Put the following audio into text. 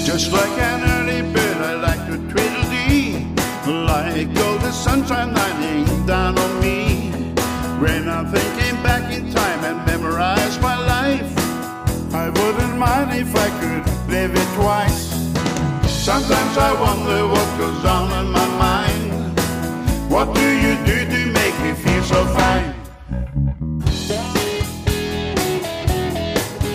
Just like an early bird, I like to twiddle dee, like all the sunshine lining down on me. When I'm thinking back in time and memorize my life, I wouldn't mind if I could live it twice. Sometimes I wonder what goes on in my mind.